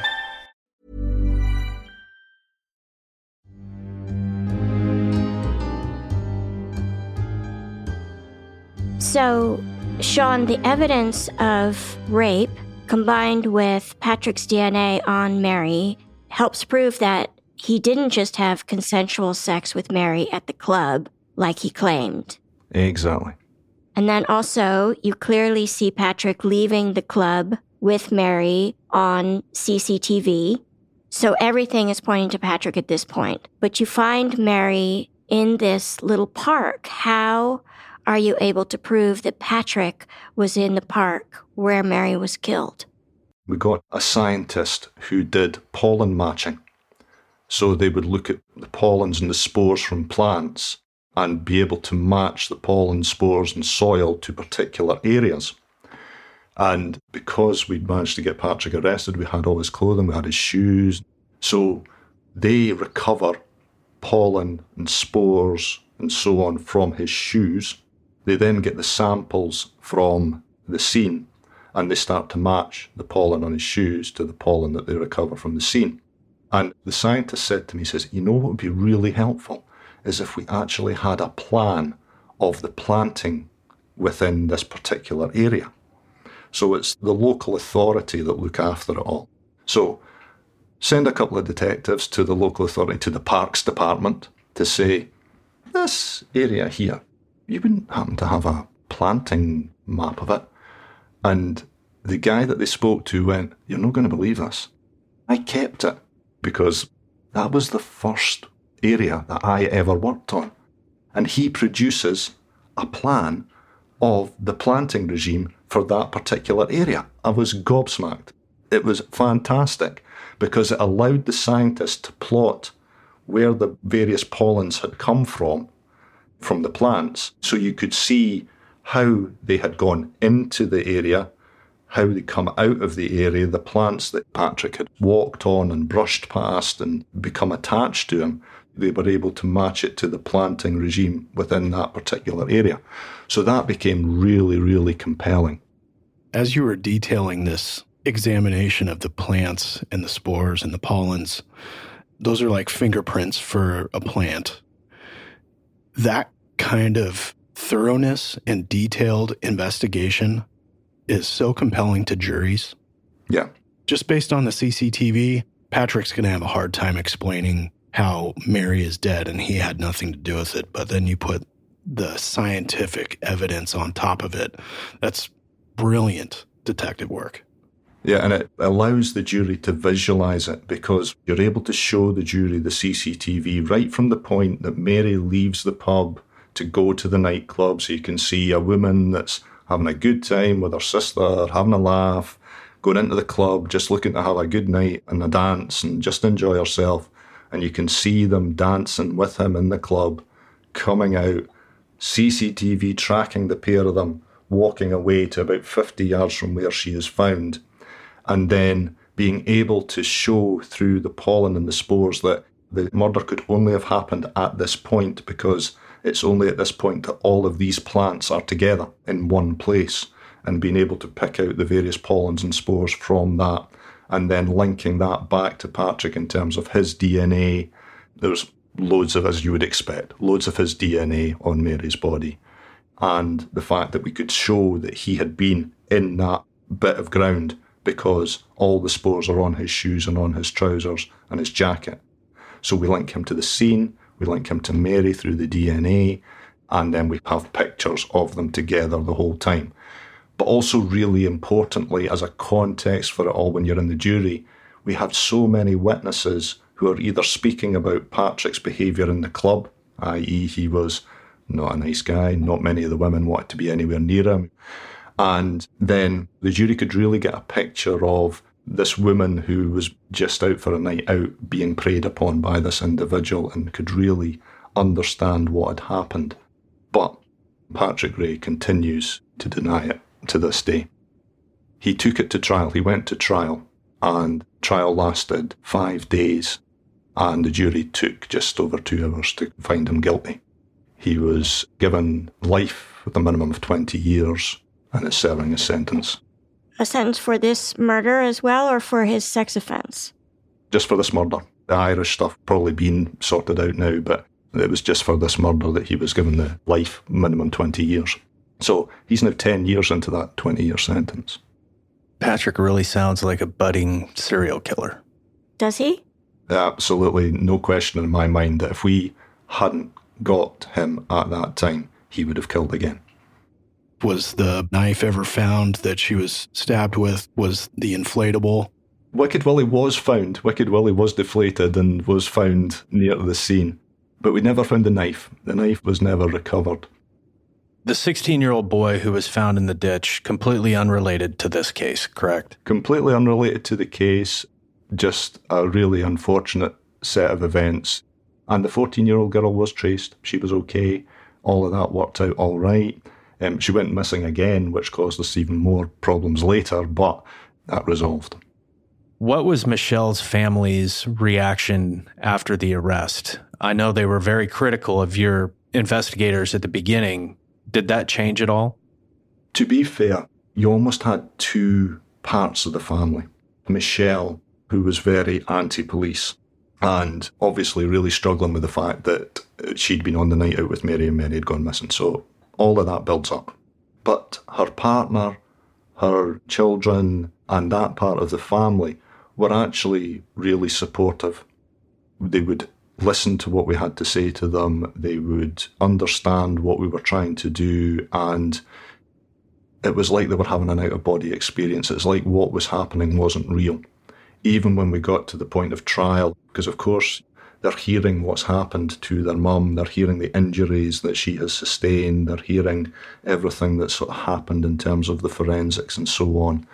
Speaker 2: So, Sean, the evidence of rape combined with Patrick's DNA on Mary helps prove that he didn't just have consensual sex with Mary at the club like he claimed.
Speaker 1: Exactly.
Speaker 2: And then also, you clearly see Patrick leaving the club with Mary on CCTV. So everything is pointing to Patrick at this point. But you find Mary in this little park. How are you able to prove that Patrick was in the park where Mary was killed?
Speaker 1: We got a scientist who did pollen matching. So they would look at the pollens and the spores from plants and be able to match the pollen, spores and soil to particular areas. And because we'd managed to get Patrick arrested, we had all his clothing, we had his shoes. So they recover pollen and spores and so on from his shoes. They then get the samples from the scene and they start to match the pollen on his shoes to the pollen that they recover from the scene. And the scientist said to me, he says, you know what would be really helpful is if we actually had a plan of the planting within this particular area. So it's the local authority that look after it all. So send a couple of detectives to the local authority, to the parks department, to say, this area here, you wouldn't happen to have a planting map of it? And the guy that they spoke to went, you're not going to believe this. I kept it because that was the first area that I ever worked on. And he produces a plan of the planting regime for that particular area. I was gobsmacked. It was fantastic because it allowed the scientists to plot where the various pollens had come from from the plants. So you could see how they had gone into the area, how they come out of the area, the plants that Patrick had walked on and brushed past and become attached to him. They were able to match it to the planting regime within that particular area. So that became really, really compelling.
Speaker 3: As you were detailing this examination of the plants and the spores and the pollens, those are like fingerprints for a plant. That kind of thoroughness and detailed investigation is so compelling to juries.
Speaker 1: Yeah.
Speaker 3: Just based on the CCTV, Patrick's going to have a hard time explaining how Mary is dead and he had nothing to do with it. But then you put the scientific evidence on top of it. That's brilliant detective work.
Speaker 1: Yeah, and it allows the jury to visualize it because you're able to show the jury the CCTV right from the point that Mary leaves the pub to go to the nightclub. So you can see a woman that's having a good time with her sister, having a laugh, going into the club, just looking to have a good night and a dance and just enjoy herself. And you can see them dancing with him in the club, coming out, CCTV tracking the pair of them, walking away to about 50 yards from where she is found, and then being able to show through the pollen and the spores that the murder could only have happened at this point because it's only at this point that all of these plants are together in one place, and being able to pick out the various pollens and spores from that, and then linking that back to Patrick in terms of his DNA. There's loads of, as you would expect, loads of his DNA on Mary's body. And the fact that we could show that he had been in that bit of ground because all the spores are on his shoes and on his trousers and his jacket. So we link him to the scene, we link him to Mary through the DNA, and then we have pictures of them together the whole time. But also really importantly, as a context for it all when you're in the jury, we have so many witnesses who are either speaking about Patrick's behaviour in the club, i.e. he was not a nice guy, not many of the women wanted to be anywhere near him. And then the jury could really get a picture of this woman who was just out for a night out being preyed upon by this individual and could really understand what had happened. But Patrick Ray continues to deny it to this day. He took it to trial. He went to trial, and trial lasted 5 days, and the jury took just over 2 hours to find him guilty. He was given life with a minimum of 20 years and is serving a sentence.
Speaker 2: A sentence for this murder as well, or for his sex offence?
Speaker 1: Just for this murder. The Irish stuff probably been sorted out now, but it was just for this murder that he was given the life, minimum 20 years. So he's now 10 years into that 20-year sentence.
Speaker 3: Patrick really sounds like a budding serial killer.
Speaker 2: Does he?
Speaker 1: Absolutely no question in my mind that if we hadn't got him at that time, he would have killed again.
Speaker 3: Was the knife ever found that she was stabbed with? Was the inflatable?
Speaker 1: Wicked Willie was found. Wicked Willie was deflated and was found near the scene. But we never found the knife. The knife was never recovered.
Speaker 4: The 16-year-old boy who was found in the ditch, completely unrelated to this case, correct?
Speaker 1: Completely unrelated to the case. Just a really unfortunate set of events. And the 14-year-old girl was traced. She was okay. All of that worked out all right. She went missing again, which caused us even more problems later, but that resolved.
Speaker 4: What was Michelle's family's reaction after the arrest? I know they were very critical of your investigators at the beginning. Did that change at all?
Speaker 1: To be fair, you almost had two parts of the family. Michelle, who was very anti-police, and obviously really struggling with the fact that she'd been on the night out with Mary and Mary had gone missing. So all of that builds up. But her partner, her children, and that part of the family were actually really supportive. They would listen to what we had to say to them. They would understand what we were trying to do. And it was like they were having an out-of-body experience. It's like what was happening wasn't real. Even when we got to the point of trial, because of course they're hearing what's happened to their mum, they're hearing the injuries that she has sustained, they're hearing everything that's sort of happened in terms of the forensics and so on.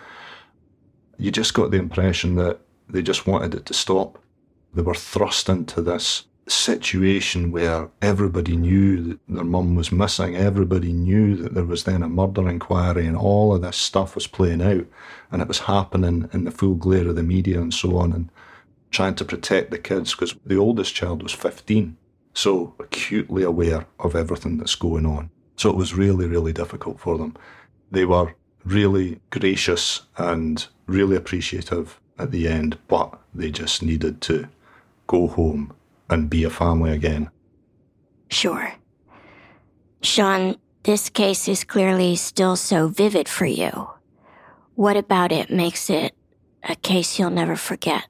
Speaker 1: You just got the impression that they just wanted it to stop. They were thrust into this situation where everybody knew that their mum was missing, everybody knew that there was then a murder inquiry, and all of this stuff was playing out, and it was happening in the full glare of the media and so on, and trying to protect the kids, because the oldest child was 15, so acutely aware of everything that's going on. So it was really, really difficult for them. They were really gracious and really appreciative at the end, but they just needed to go home and be a family again.
Speaker 2: Sure. Sean, this case is clearly still so vivid for you. What about it makes it a case you'll never forget?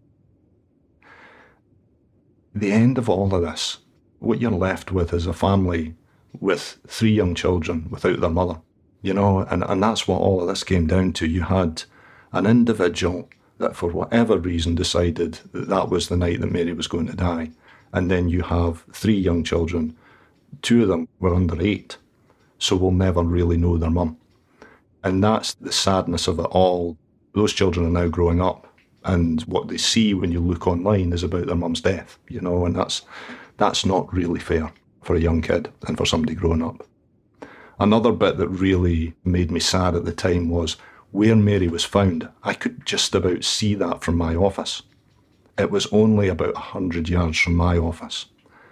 Speaker 1: The end of all of this, what you're left with is a family with 3 young children without their mother, you know, and that's what all of this came down to. You had an individual that for whatever reason decided that that was the night that Mary was going to die. And then you have 3 young children. 2 of them were under 8, so we'll never really know their mum. And that's the sadness of it all. Those children are now growing up, and what they see when you look online is about their mum's death, you know, and that's not really fair for a young kid and for somebody growing up. Another bit that really made me sad at the time was where Mary was found. I could just about see that from my office. It was only about 100 yards from my office.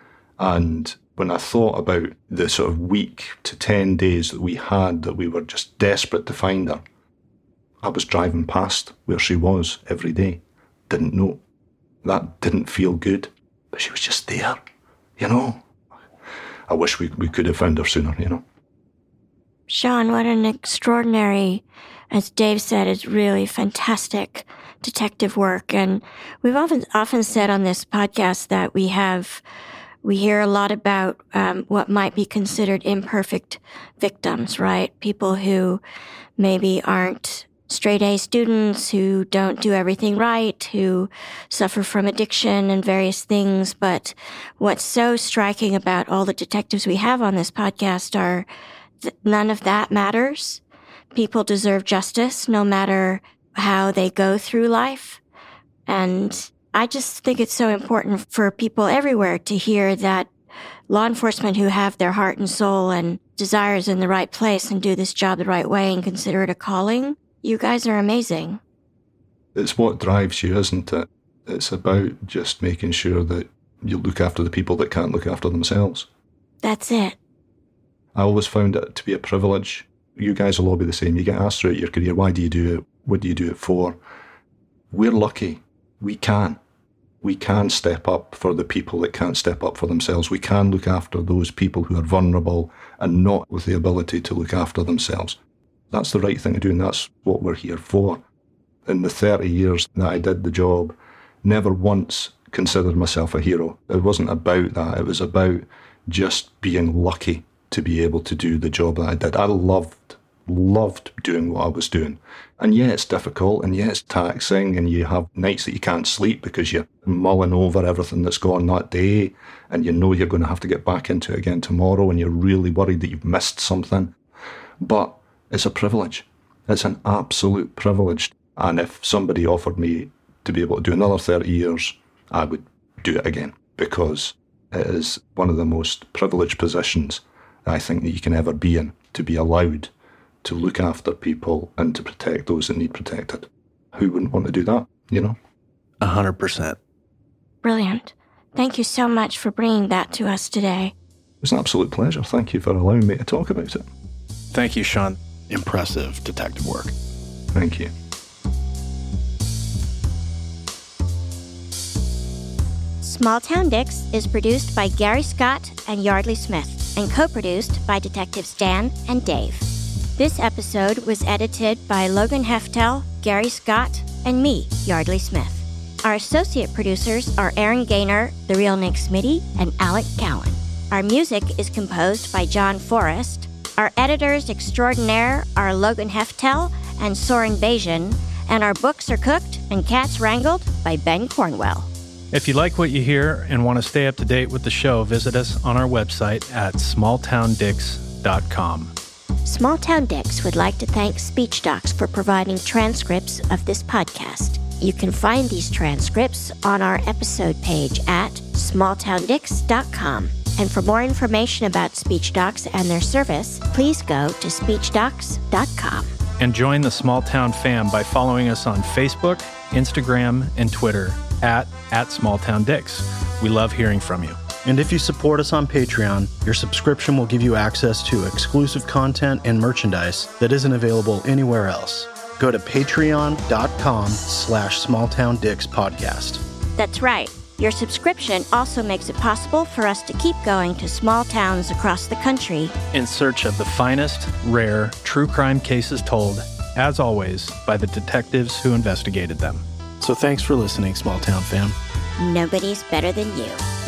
Speaker 1: And when I thought about the sort of week to 10 days that we had, that we were just desperate to find her, I was driving past where she was every day. Didn't know. That didn't feel good. But she was just there, you know. I wish we could have found her sooner, you know.
Speaker 2: Sean, what an extraordinary, as Dave said, is really fantastic detective work. And we've often said on this podcast that we hear a lot about what might be considered imperfect victims, right? People who maybe aren't straight A students, who don't do everything right, who suffer from addiction and various things. But what's so striking about all the detectives we have on this podcast are none of that matters. People deserve justice no matter how they go through life. And I just think it's so important for people everywhere to hear that law enforcement who have their heart and soul and desires in the right place and do this job the right way and consider it a calling, you guys are amazing.
Speaker 1: It's what drives you, isn't it? It's about just making sure that you look after the people that can't look after themselves.
Speaker 2: That's it.
Speaker 1: I always found it to be a privilege. You guys will all be the same. You get asked throughout your career, why do you do it? What do you do it for? We're lucky. We can step up for the people that can't step up for themselves. We can look after those people who are vulnerable and not with the ability to look after themselves. That's the right thing to do, and that's what we're here for. In the 30 years that I did the job, never once considered myself a hero. It wasn't about that. It was about just being lucky to be able to do the job that I did. I loved doing what I was doing. And yeah, it's difficult, and yeah, it's taxing, and you have nights that you can't sleep because you're mulling over everything that's gone that day, and you know you're going to have to get back into it again tomorrow, and you're really worried that you've missed something. But it's a privilege. It's an absolute privilege. And if somebody offered me to be able to do another 30 years, I would do it again, because it is one of the most privileged positions I think that you can ever be in, to be allowed to look after people and to protect those that need protected. Who wouldn't want to do that, you know?
Speaker 4: 100%.
Speaker 2: Brilliant. Thank you so much for bringing that to us today.
Speaker 1: It was an absolute pleasure. Thank you for allowing me to talk about it.
Speaker 4: Thank you, Sean.
Speaker 3: Impressive detective work.
Speaker 1: Thank you.
Speaker 2: Small Town Dicks is produced by Gary Scott and Yardley Smith and co-produced by Detectives Dan and Dave. This episode was edited by Logan Heftel, Gary Scott, and me, Yardley Smith. Our associate producers are Aaron Gaynor, The Real Nick Smitty, and Alec Cowan. Our music is composed by John Forrest. Our editors extraordinaire are Logan Heftel and Soren Bajan, and our books are cooked and cats wrangled by Ben Cornwell.
Speaker 4: If you like what you hear and want to stay up to date with the show, visit us on our website at smalltowndicks.com.
Speaker 2: Small Town Dicks would like to thank SpeechDocs for providing transcripts of this podcast. You can find these transcripts on our episode page at smalltowndicks.com. And for more information about Speech Docs and their service, please go to speechdocs.com.
Speaker 4: And join the Small Town fam by following us on Facebook, Instagram, and Twitter at SmallTownDicks. We love hearing from you.
Speaker 3: And if you support us on Patreon, your subscription will give you access to exclusive content and merchandise that isn't available anywhere else. Go to patreon.com/smalltowndickspodcast.
Speaker 2: That's right. Your subscription also makes it possible for us to keep going to small towns across the country
Speaker 4: in search of the finest, rare, true crime cases told, as always, by the detectives who investigated them.
Speaker 3: So thanks for listening, Small Town fam.
Speaker 2: Nobody's better than you.